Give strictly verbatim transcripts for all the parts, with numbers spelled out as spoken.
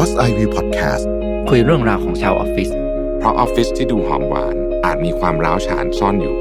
Boss Eye View Podcast คุยเรื่องราวของชาวออฟฟิศเพราะออฟฟิศที่ดูหอมหวานอาจมีความร้าวฉานซ่อนอยู่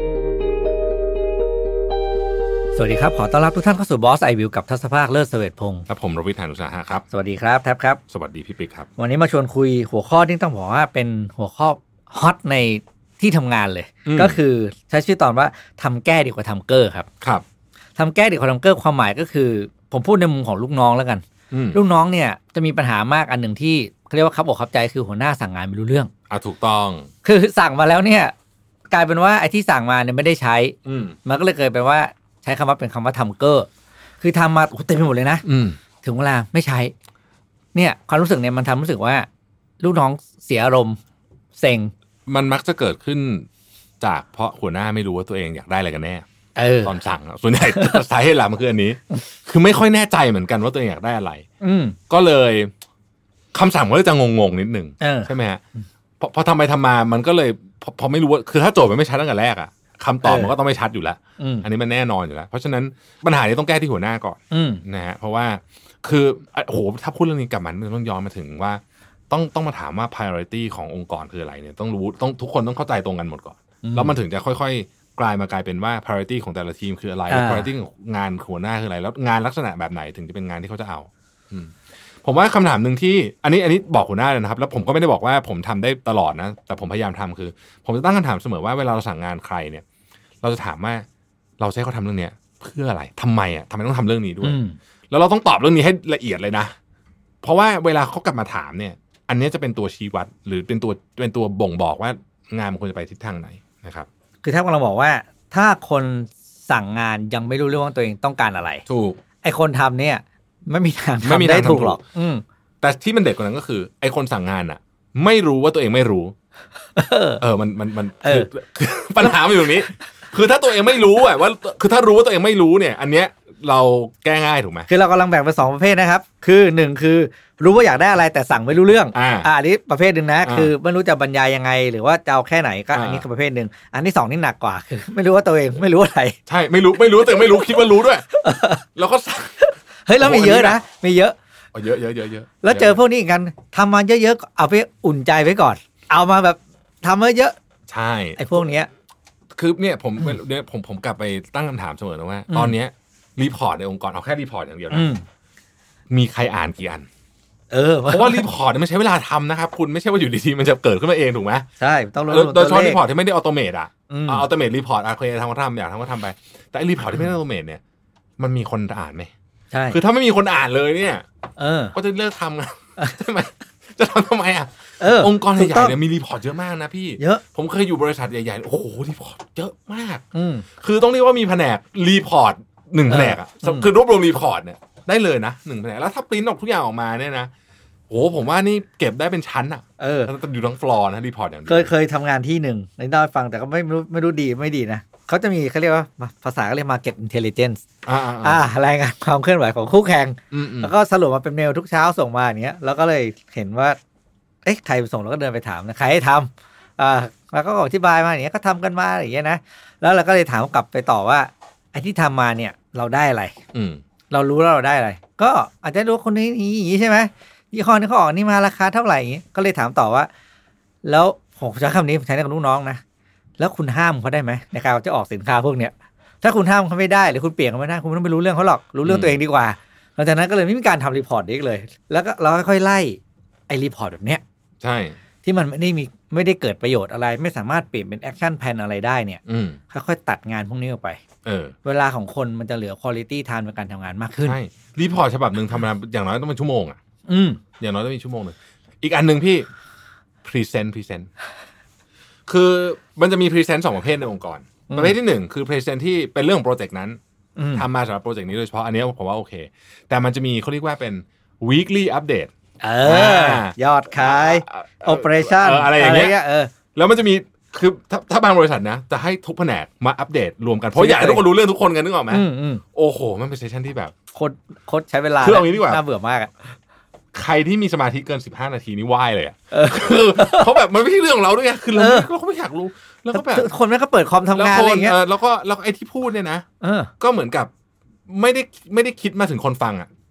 สวัสดีครับขอต้อนรับทุกท่านเข้าสู่ Boss Eye View กับทัศภาคเลิศเสวตพงศ์และผมรวิทย์ หาญอุตสาหะครับสวัสดีครับแท็บครับสวัสดีพี่ปิ๊กครับวันนี้มาชวนคุยหัวข้อที่ต้องบอกว่าเป็นหัวข้อฮอตในที่ทำงานเลยก็คือใช้ชื่อตอนว่าทำแก้ดีกว่าทำเกอร์ครับครับทำแก้ดีกว่าทำเกอร์ความหมายก็คือผมพูดในมุมของลูกน้องแล้วกันลูกน้องเนี่ยจะมีปัญหามากอันหนึ่งที่เขาเรียกว่าคับอกคับใจคือหัวหน้าสั่งงานไม่รู้เรื่องอ่ะถูกต้องคือสั่งมาแล้วเนี่ยกลายเป็นว่าไอ้ที่สั่งมาเนี่ยไม่ได้ใช้มันก็เลยเกิดเป็นว่าใช้คำว่าเป็นคำว่าทำเกอร์คือทำมาเต็มไปหมดเลยนะถึงเวลาไม่ใช้เนี่ยความรู้สึกเนี่ยมันทำรู้สึกว่าลูกน้องเสียอารมณ์เซ็งมันมักจะเกิดขึ้นจากเพราะหัวหน้าไม่รู้ว่าตัวเองอยากได้อะไรกันแน่ตอนสั่งส่วนใหญ่สาเหตุหลักมันคืออันนี้คือไม่ค่อยแน่ใจเหมือนกันว่าตัวเองอยากได้อะไรก็เลยคำสั่งมันก็จะงงๆนิดนึงใช่ไหมฮะพอพอทำไปทำมามันก็เลยพอพอไม่รู้ว่าคือถ้าโจทย์มันไม่ชัดตั้งแต่แรกอะคำตอบมันก็ต้องไม่ชัดอยู่แล้วอันนี้มันแน่นอนอยู่แล้วเพราะฉะนั้นปัญหานี้ต้องแก้ที่หัวหน้าก่อนนะฮะเพราะว่าคือโอ้โหถ้าพูดเรื่องนี้กลับมันต้องย้อนมาถึงว่าต้องต้องมาถามว่า priority ขององค์กรคืออะไรเนี่ยต้องรู้ต้องทุกคนต้องเข้าใจตรงกันหมดก่อนแล้วมันถึงจะค่อยๆกลายมากลายเป็นว่า priority ของแต่ละทีมคืออะไร priority ของงานหัวหน้าคืออะไรแล้วงานลักษณะแบบไหนถึงจะเป็นงานที่เขาจะเอาผมว่าคำถามหนึ่งที่อันนี้อันนี้บอกหัวหน้าเลยนะครับแล้วผมก็ไม่ได้บอกว่าผมทำได้ตลอดนะแต่ผมพยายามทำคือผมจะตั้งคำถามเสมอว่าเวลาเราสั่งงานใครเนี่ยเราจะถามว่าเราใช้เขาทำเรื่องนี้เพื่ออะไรทำไมอ่ะทำไมต้องทำเรื่องนี้ด้วยแล้วเราต้องตอบเรื่องนี้ให้ละเอียดเลยนะเพราะว่าเวลาเขากลับมาถามเนี่ยอันนี้จะเป็นตัวชี้วัดหรือเป็นตัวเป็นตัวบ่งบอกว่างานมันควรจะไปทิศทางไหนนะครับคือถ้าเราบอกว่าถ้าคนสั่งงานยังไม่รู้เรื่องว่าตัวเองต้องการอะไรถูกไอคนทำเนี่ยไม่มีทางทำได้ถูกหรอกแต่ที่มันเด็ดกว่านั้นก็คือไอคนสั่งงานอ่ะไม่รู้ว่าตัวเองไม่รู้เออมันมันมันคือปัญหามันอยู่ตรงนี้คือถ้าตัวเองไม่รู้อ่ะว่าคือถ้ารู้ว่าตัวเองไม่รู้เนี่ยอันเนี้ยเราแก้ง่ายถูกไหมคือเรากำลังแบ่งเป็นสองประเภทนะครับคือหนึ่งคือรู้ว่าอยากได้อะไรแต่สั่งไม่รู้เรื่องอ่าอันนี้ประเภทหนึ่งนะคือไม่รู้จะบรรยายยังไงหรือว่าจะเอาแค่ไหนก็อันนี้คือประเภทหนึ่งอันที่สองนี่หนักกว่าคือไม่รู้ว่าตัวเองไม่รู้อะไรใช่ไม่รู้ไม่รู้แต่ไม่รู้คิดว่ารู้ด้วยแล้วก็เฮ้ยเรามีเยอะนะมีเยอะเยอะเยอะเยอะเยอะแล้วเจอพวกนี้กันทำมาเยอะๆเอาไปอุ่นใจไว้ก่อนเอามาแบบทำมาเยอะใช่ไอ้พวกเนี้ยคือเนี่ยผมเนี่ยผมผมกลับไปตั้งคำถามเสมอนะว่าตอนเนี้ยรีพอร์ตในองค์กรเอาแค่รีพอร์ตอย่างเดียวนะมีใครอ่านกี่อันเออเพราะว่ารีพอร์ตมันใช้เวลาทำนะครับคุณไม่ใช่ว่าอยู่ดีๆมันจะเกิดขึ้นมาเองถูกไหมใช่ต้องรู้โดยเฉพาะรีพอร์ตที่ไม่ได้ออโตเมตอ่ะออโตเมตรีพอร์ตอะเคยทำก็ทำอยากทำก็ทำไปแต่รีพอร์ตที่ไม่ได้ออโตเมตเนี่ยมันมีคนอ่านไหมใช่คือถ้าไม่มีคนอ่านเลยเนี่ยเออก็จะเลิกทำไงใช่ไหมจะทำทำไมอ่ะองค์กรใหญ่ๆเนี่ยมีรีพอร์ตเยอะมากนะพี่เยอะผมเคยอยู่บริษัทใหญ่ๆโอ้โหรีพอร์ตเยอะมากคือต้องเรียกว่ามีแผนกรีพอร์ตหนึ่งแผนกอ่ะคือรวบรวมรีพอร์ตเนี่ยได้เลยนะหนึ่งแผนกแล้วถ้าปริ้นออกทุกอย่างออกมาเนี่ยนะโอ้ผมว่านี่เก็บได้เป็นชั้นอ่ะเอออยู่ทั้งฟลอร์นะรีพอร์ตอย่างนี้เคยเคยทำงานที่หนึ่งในได้ฟังแต่ก็ไม่รู้ไม่รู้ดีไม่ดีนะเขาจะมีเขาเรียกว่าภาษาเขาเรียก market intelligence อ่าอ่ารายงานความเคลื่อนไหวของคู่แข่งแล้วก็สรุปมาเป็นเมลทุกเช้าส่งมาอย่างเงี้ยแล้วก็เลยเห็นว่าเอ๊ะใครส่งเราก็เดินไปถามนะใครให้ทำอ่าแล้วก็อธิบายมาอย่างเงี้ยก็ทำกันมาอย่างเงี้ยนะแล้วเราก็เลยถามกลับไปต่อว่าไอ้ที่ทำมาเนี่ยเราได้อะไรเรารู้แล้วเราได้อะไรก็อาจจะรู้คนนี้อย่างนี้ใช่ไหมยี่ห้อนี้เขาออกนี่มาราคาเท่าไหร่อย่างงี้ก็เลยถามต่อว่าแล้วผมใช้คำนี้ใช้กับลูกน้องนะแล้วคุณห้ามเขาได้ไหมในการจะออกสินค้าพวกเนี้ยถ้าคุณห้ามเขาไม่ได้หรือคุณเปลี่ยนเขาไม่ได้คุณไม่ต้องไปรู้เรื่องเขาหรอกรู้เรื่องตัวเองดีกว่าหลังจากนั้นก็เลยไม่มีการทำรีพอร์ตอีกเลยแล้วก็เราค่อยๆไล่ไอ้รีพอร์ตแบบเนี้ยใช่ที่มันไม่ได้มีไม่ได้เกิดประโยชน์อะไรไม่สามารถเปลี่ยนเป็นแอคชั่นแพลนอะไรได้เนี่ยค่อยๆตัดงานพวกนี้ออกไปเออเวลาของคนมันจะเหลือ quality time ในการทำงานมากขึ้นใช่รีพอร์ตฉบับนึงทำงานอย่างน้อยต้องเป็นชั่วโมงอ่ะอืมอย่างน้อยต้องมีชั่วโมงนึงอีกอันนึงพี่ present present คือมันจะมี present สองประเภทในองค์กรประเภทที่หนึ่งคือ present ที่เป็นเรื่องโปรเจกต์นั้นทำมาสำหรับโปรเจกต์นี้โดยเฉพาะอันนี้ผมว่าโอเคแต่มันจะมีเขาเรียกว่าเป็น weekly update เออยอดขาย operation อะไรอย่างเงี้ยเออแล้วมันจะมีคือถ้าถ้าบางบริษัทนะจะให้ทุกแผนกมาอัปเดตรวมกันเพราะอยากให้ทุกคนรู้เรื่องทุกคนกันนึกออกไหมโอ้โหมันเป็นเซสชั่นที่แบบโคตรโคตรใช้เวลาคือเอางี้ดีกว่าน่าเบื่อมากอ่ะใครที่มีสมาธิเกินสิบห้านาทีนี่ไหว้เลยอ่ะคือเพราะแบบมันไม่ใช่เรื่องของเราด้วยไงคือเราเราก็ไม่อยากรู้แล้วก็แบบคนไม่ก็เปิดคอมทำงานอะไรอย่างเงี้ยแล้วก็แล้วไอ้ที่พูดเนี่ยนะก็เหมือนกับไม่ได้ไม่ได้คิดมาถึงคนฟังอ่ะ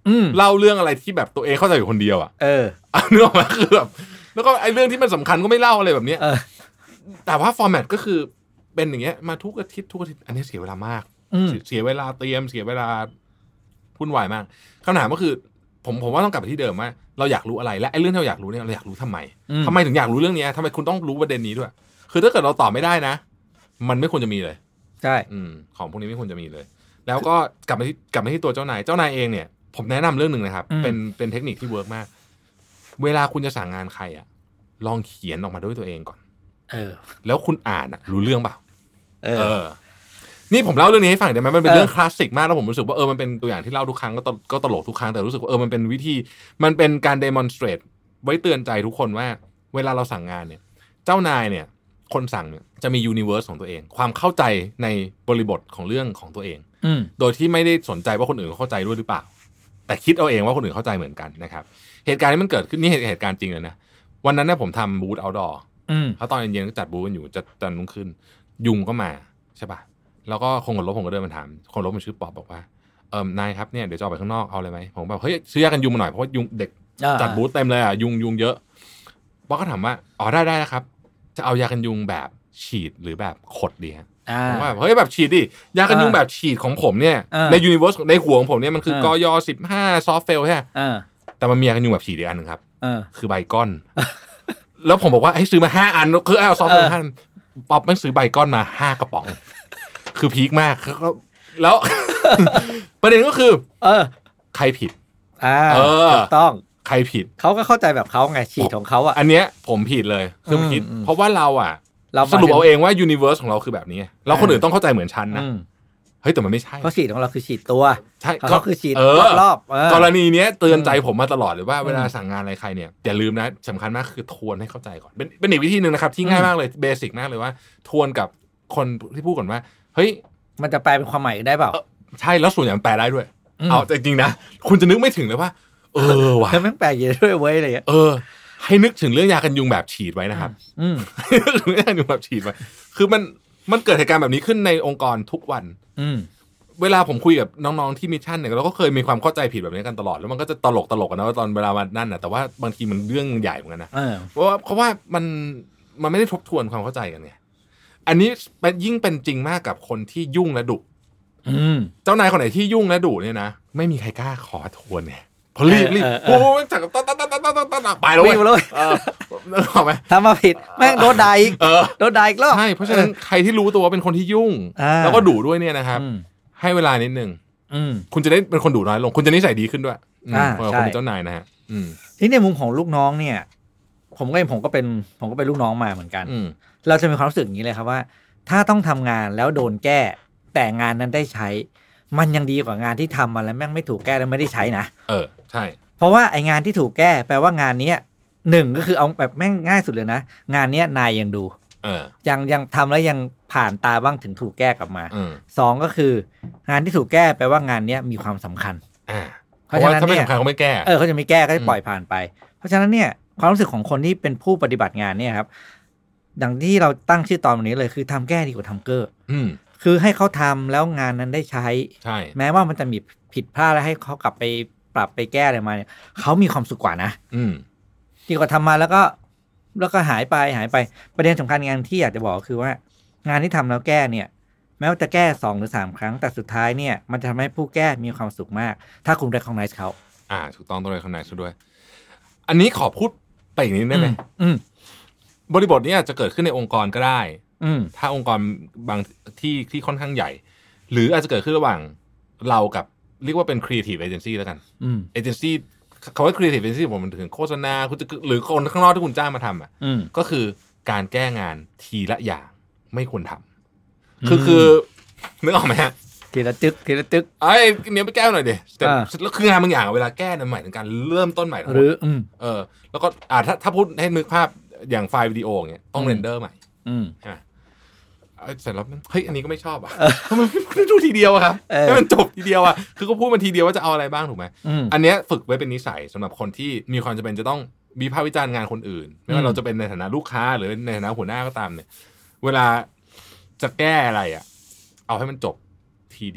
เล่าเรื่องอะไรที่แบบตัวเองเข้าใจอยู่คนเดียวอ่ะเออนึกออกไหมคือแบบแล้วก็ไอ้เรื่องที่มันสำคัญก็ไม่เล่าอะไรแบบนี้แต่ว่าฟอร์แมตก็คือเป็นอย่างเงี้ยมาทุกอาทิตย์ทุกอาทิตย์อันนี้เสียเวลามากเสียเวลาเตรียมเสียเวลาวุ่นวายมากคำถามก็คือผมผมว่าต้องกลับไปที่เดิมว่าเราอยากรู้อะไรและไอ้เรื่องที่เราอยากรู้เนี่ยเราอยากรู้ทำไมทำไมถึงอยากรู้เรื่องนี้ทำไมคุณต้องรู้ประเด็นนี้ด้วยคือถ้าเกิดเราตอบไม่ได้นะมันไม่ควรจะมีเลยใช่ของพวกนี้ไม่ควรจะมีเลยแล้วก็กลับมาที่กลับมาที่ตัวเจ้านายเจ้านายเองเนี่ยผมแนะนำเรื่องนึงนะครับเป็นเป็นเทคนิคที่เวิร์กมากเวลาคุณจะสั่งงานใครอ่ะลองเขียนออกมาด้วยตัวเองก่อนเออแล้วคุณอ่านอ่ะรู้เรื่องเปล่าเออนี่ผมเล่าเรื่องนี้ให้ฟังได้ไหมมันเป็นเรื่องคลาสสิกมากแล้วผมรู้สึกว่าเออมันเป็นตัวอย่างที่เล่าทุกครั้งก็ก็ตลกทุกครั้งแต่รู้สึกว่าเออมันเป็นวิธีมันเป็นการ demonstrate ไว้เตือนใจทุกคนว่าเวลาเราสั่งงานเนี่ยเจ้านายเนี่ยคนสั่งเนี่ยจะมี universe ของตัวเองความเข้าใจในบริบทของเรื่องของตัวเองโดยที่ไม่ได้สนใจว่าคนอื่นเข้าใจด้วยหรือเปล่าแต่คิดเอาเองว่าคนอื่นเข้าใจเหมือนกันนะครับเหตุการณ์นี้มันเกิดขึ้นนี่เหตุการณ์จริงเลยนะวันนั้นเนี่ยผมทำบูธ outdoor แล้วตอนเย็นๆก็จัดบูธกันอยู่จะจันทร์รุ่งขึ้นยุงก็มาใช่ป่ะแล้วก็คงกับรถผมก็เดินมาถามคงรถมันชื่อป๊อบบอกว่าเออนายครับเนี่ยเดี๋ยวจะออกไปข้างนอกเอาอะไรไหมผมแบบเฮ้ยซื้อยากันยุงมาหน่อยเพราะว่ายุงเด็กจัดบูธเต็มเลยอ่ะยุงยุงเยอะป๊อบก็ถามว่าอ๋อได้ได้ครับจะเอายากันยุงแบบฉีดหรือแบบขดดีฮะผมว่าเฮ้ยแบบฉีดดิยากันยุงแบบฉีดของผมเนี่ยในยูนิเวอร์สในหัวของผมเนี่ยมันคือกยสิบห้าซอฟต์เฟลใช่ไหมแต่มันมียากันยุงแบบฉีดอีกอันนึงครับคือใบก้อนแล้วผมบอกว่าให้ซื้อมาห้าอันคือเอาซอฟต์เฟลห้าป๊อบมันซื้อใบก้อนมาห้ากระป๋องคือพีคมากแล้วประเด็นก็คือเออใครผิดอ่าถูกต้องใครผิดเขาก็เข้าใจแบบเขาไงฉีดของเขาอ่ะอันเนี้ยผมผิดเลยคือผิดเพราะว่าเราอ่ะเราสรุปเอาเองว่ายูนิเวอร์สของเราคือแบบนี้แล้วคนอื่นต้องเข้าใจเหมือนฉันนะเฮ้ยแต่มันไม่ใช่เพราะฉีดของเราคือฉีดตัวใช่เขาคือฉีดรอบๆกรณีเนี้ยเตือนใจผมมาตลอดเลยว่าเวลาสั่งงานอะไรใครเนี่ยอย่าลืมนะสำคัญมากคือทวนให้เข้าใจก่อนเป็นเป็นอีกวิธีนึงนะครับที่ง่ายมากเลยเบสิกมากเลยว่าทวนกับคนที่พูดก่อนว่าเฮ้ยมันจะแปลเป็นความหมายได้เปล่าใช่แล้วส่วนใหญ่มันแปลได้ด้วยเอาจริงๆนะคุณจะนึกไม่ถึงเลยว่าเออว่ะแล้วมันแปลเยอะด้วยเว้ยอะไรเงี้ยเออให้นึกถึงเรื่องยากันยุงแบบฉีดไว้นะครับอืมเรื่องยากันยุงแบบฉีดไว้คือมันมันเกิดเหตุการณ์แบบนี้ขึ้นในองค์กรทุกวันอืมเวลาผมคุยกับน้องๆที่มิชชั่นเนี่ยเราก็เคยมีความเข้าใจผิดแบบนี้กันตลอดแล้วมันก็จะตลกตลกกันนะว่าตอนเวลามันนั่นน่ะแต่ว่าบางทีมันเรื่องใหญ่เหมือนกันนะเพราะว่าเพราะว่ามันมันไม่ได้ทบทวนความเข้าใจกันเนี่ยอันนี้ยิ่งเป็นจริงมากกับคนที่ยุ่งและดุเจ้านายคนไหนที่ยุ่งและดุเนี่ยนะไม่มีใครกล้าขอทวนเนี่ยพอรีบรีบโอ้ยจากตัดตัดตัดตัดตัดไปแล้วเว้ยเออนึกออกไหมทำมาผิดแม่งโดนด่าอีกโดนด่าอีกแล้วใช่เพราะฉะนั้นใครที่รู้ตัวว่าเป็นคนที่ยุ่งแล้วก็ดุด้วยเนี่ยนะครับให้เวลานิดนึงคุณจะได้เป็นคนดุน้อยลงคุณจะนิสัยดีขึ้นด้วยเพราะคนเป็นเจ้านายนะฮะที่ในมุมของลูกน้องเนี่ยผมก็ผมก็เป็นผมก็เป็นลูกน้องมาเหมือนกันเราจะมีความรู้สึกอย่างนี้เลยครับว่าถ้าต้องทำงานแล้วโดนแก้แต่งานนั้นได้ใช้มันยังดีกว่างานที่ทำมาแล้วแม่งไม่ถูกแก้แล้วไม่ได้ใช้นะเออใช่เพราะว่าไองานที่ถูกแก้แปลว่างานนี้หนึ่งก็คือเอาแบบแม่งง่ายสุดเลยนะงานนี้นายยังดูเออยังยังทำแล้วยังผ่านตาบ้างถึงถูกแก้กลับมาสองก็คืองานที่ถูกแก้แปลว่างานนี้มีความสำคัญอ่าเพราะฉะนั้นถ้าไม่สำคัญเขาไม่แก้เออเขาจะไม่แก้ก็จะปล่อยผ่านไปเพราะฉะนั้นเนี่ยความรู้สึกของคนที่เป็นผู้ปฏิบัติงานเนี่ยครับดังที่เราตั้งชื่อตอนนี้เลยคือทำแก้ดีกว่าทำเก้อคือให้เขาทำแล้วงานนั้นได้ใช้ใช่แม้ว่ามันจะมีผิดพลาดแล้วให้เขากลับไปปรับไปแก้อะไรมาเนี่ยเขามีความสุขกว่านะดีกว่าทำมาแล้วก็แล้วก็หายไปหายไปประเด็นสำคัญงานที่อยากจะบอกคือว่างานที่ทำแล้วแก้เนี่ยแม้ว่าจะแก้สองหรือสามครั้งแต่สุดท้ายเนี่ยมันจะทำให้ผู้แก้มีความสุขมากถ้าคุณได้ของไนซ์เขาอ่าถูกต้องต้องได้ของไนซ์ด้วยอันนี้ขอพูดไปอีกนิดได้ไหมบริบทนี้อาจจะเกิดขึ้นในองค์กรก็ได้ถ้าองค์กรบางที่ที่ค่อนข้างใหญ่หรืออาจจะเกิดขึ้นระหว่างเรากับเรียกว่าเป็น creative agency แล้วกันเอเจนซี่เขาว่า creative agency ผมมันถึงโฆษณาคุณจะหรือคนข้างนอกที่คุณจ้างมาทำอ่ะก็คือการแก้งานทีละอย่างไม่ควรทำคือคือนึกออกไหมฮะทีละตึกทีละตึกไอ้เนี้ยไปแก้หน่อยดิแต่แล้วคืองานบางอย่างเวลาแก้เนี่ยหมายถึงการเริ่มต้นใหม่หรือเออแล้วก็อ่าถ้าถ้าพูดให้นึกภาพอย่างไฟล์วิดีโอเงี้ยต้องเรนเดอร์ใหม่ใช่ไหมเสร็จแล้วเฮ้ยอันนี้ก็ไม่ชอบอ่ะทำไมไม่ดูทีเดียวครับให้มันจบทีเดียวอ่ะคือก็พูดมาทีเดียวว่าจะเอาอะไรบ้างถูกไหมอันเนี้ยฝึกไว้เป็นนิสัยสำหรับคนที่มีความจำเป็นจะต้องวิพากษ์วิจารณ์งานคนอื่นไม่ว่าเราจะเป็นในฐานะลูกค้าหรือในฐานะหัวหน้าก็ตามเนี่ยเวลาจะแก้อะไรอ่ะเอาให้มันจบทีเดียว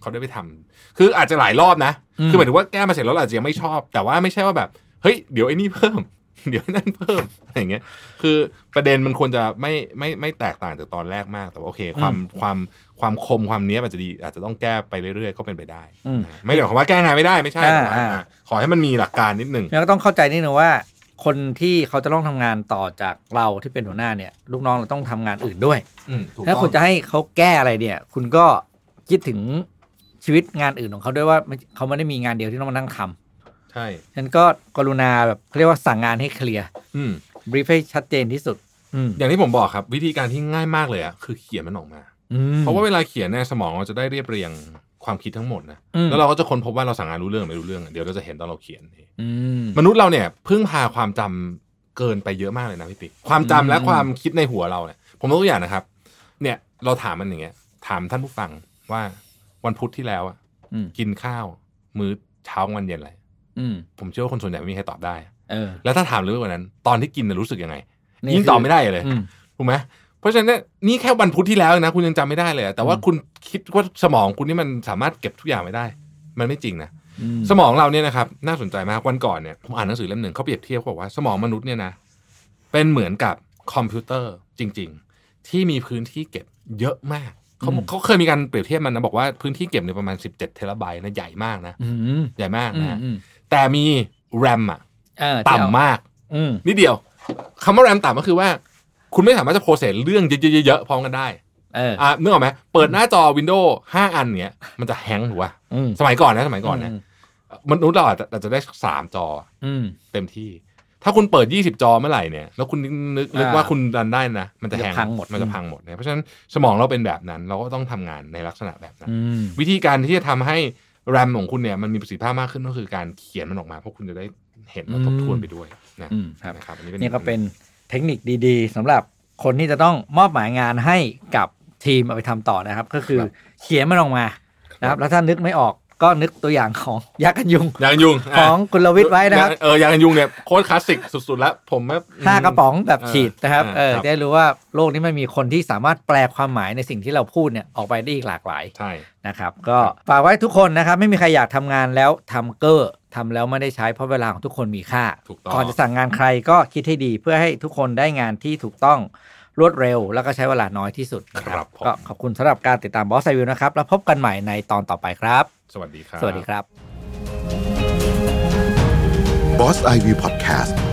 เขาได้ไปทำคืออาจจะหลายรอบนะคือหมายถึงว่าแก้มาเสร็จแล้วอาจจะยังไม่ชอบแต่ว่าไม่ใช่ว่าแบบเฮ้ยเดี๋ยวไอ้นี่เพิ่มเดี๋ยวนั่นเพิ่มอะไรอย่างเงี้ยคือประเด็นมันควรจะไม่ไม่ไม่แตกต่างจากตอนแรกมากแต่ว่าโอเคความความความคมความเนี้ยมันจะดีอาจจะต้องแก้ไปเรื่อยๆก็เป็นไปได้ไม่ได้หมายความว่าแก้งานไม่ได้ไม่ใช่ขอให้มันมีหลักการนิดนึงแล้วก็ต้องเข้าใจนิดนึงว่าคนที่เขาจะต้องทำงานต่อจากเราที่เป็นหัวหน้าเนี่ยลูกน้องเราต้องทำงานอื่นด้วยถ้าคุณจะให้เขาแก้อะไรเนี่ยคุณก็คิดถึงชีวิตงานอื่นของเขาด้วยว่าเขาไม่ได้มีงานเดียวที่ต้องมานั่งทำใช่ฉะนั้นก็กรุณาแบบเรียกว่าสั่งงานให้เคลียร์บรีฟให้ชัดเจนที่สุดอย่างที่ผมบอกครับวิธีการที่ง่ายมากเลยอ่ะคือเขียนมันออกมาเพราะว่าเวลาเขียนเนี่ยสมองเราจะได้เรียบเรียงความคิดทั้งหมดนะแล้วเราก็จะค้นพบว่าเราสั่งงานรู้เรื่องไม่รู้เรื่องเดี๋ยวเราจะเห็นตอนเราเขียนมนุษย์เราเนี่ยพึ่งพาความจำเกินไปเยอะมากเลยนะพี่ปิ๊กความจำและความคิดในหัวเราเนี่ยผมยกตัวอย่างนะครับเนี่ยเราถามมันอย่างเงี้ยถามท่านผู้ฟังว่าวันพุธที่แล้วอ่ะกินข้าวมื้อเช้าวันเย็นอะไรผมเชื่อว่าคนส่วนใหญ่ไม่มีใครตอบได้แล้วถ้าถามลึกกว่านั้นตอนที่กินรู้สึกยังไงยิ่งตอบไม่ได้เลยถูกไหมเพราะฉะนั้นนี่แค่วันพุธที่แล้วนะคุณยังจำไม่ได้เลยแต่ว่าคุณคิดว่าสมองคุณนี่มันสามารถเก็บทุกอย่างไว้ได้มันไม่จริงนะสมองเราเนี่ยนะครับน่าสนใจมากวันก่อนเนี่ยผมอ่านหนังสือเล่มหนึ่งเขาเปรียบเทียบบอกว่าสมองมนุษย์เนี่ยนะเป็นเหมือนกับคอมพิวเตอร์จริงๆที่มีพื้นที่เก็บเยอะมากเขาเขาเคยมีการเปรียบเทียบมันนะบอกว่าพื้นที่เก็บในประมาณสิบเจ็ดเทราไบต์นะใหญ่มากนะใหญ่มากนะแต่มี แรม อ่ะต่ำมากนิดเดียวคำว่า แรม ต่ำก็คือว่าคุณไม่สามารถจะโปรเซสเรื่องเยอะๆพร้อมกันได้อ่านึกออกไหมเปิดหน้าจอ Windows ห้าอันเนี้ยมันจะแฮงก์ถูกป่ะสมัยก่อนนะสมัยก่อนเนี่ยมนุษย์เราอาจจะอาจจะได้สามจอเต็มที่ถ้าคุณเปิดยี่สิบจอเมื่อไหร่เนี่ยแล้วคุณนึกนึกว่าคุณดันได้นะมันจะแฮงก์หมดมันจะพังหมดเนี่ยเพราะฉะนั้นสมองเราเป็นแบบนั้นเราก็ต้องทำงานในลักษณะแบบนั้นวิธีการที่จะทำให้ แรม ของคุณเนี่ยมันมีประสิทธิภาพมากขึ้นก็คือการเขียนมันออกมาเพราะคุณจะได้เห็นและทบทวนไปด้วยนะครับนี่ก็เป็นเทคนิคดีๆสำหรับคนที่จะต้องมอบหมายงานให้กับทีมเอาไปทำต่อนะครับก็คือเขียนมันออกมานะครับแล้วถ้านึกไม่ออกก็นึกตัวอย่างของยากันยุงยากันยุงของกุลวิทย์ไว้นะครับเออยากันยุงเนี่ยโคตรคลาสสิกสุดๆแล้วผมห้ากระป๋องแบบฉีดนะครับเออได้รู้ว่าโลกนี้ไม่มีคนที่สามารถแปลความหมายในสิ่งที่เราพูดเนี่ยออกไปได้อีกหลากหลายใช่นะครับก็ฝากไว้ทุกคนนะครับไม่มีใครอยากทำงานแล้วทำเก้อทำแล้วไม่ได้ใช้เพราะเวลาของทุกคนมีค่าก่อนจะสั่งงานใครก็คิดให้ดีเพื่อให้ทุกคนได้งานที่ถูกต้องรวดเร็วแล้วก็ใช้เวลาน้อยที่สุดนะครับก็ขอบคุณสำหรับการติดตาม Boss Eye View นะครับแล้วพบกันใหม่ในตอนต่อไปครับสวัสดีครับสวัสดีครับ Boss Eye View Podcast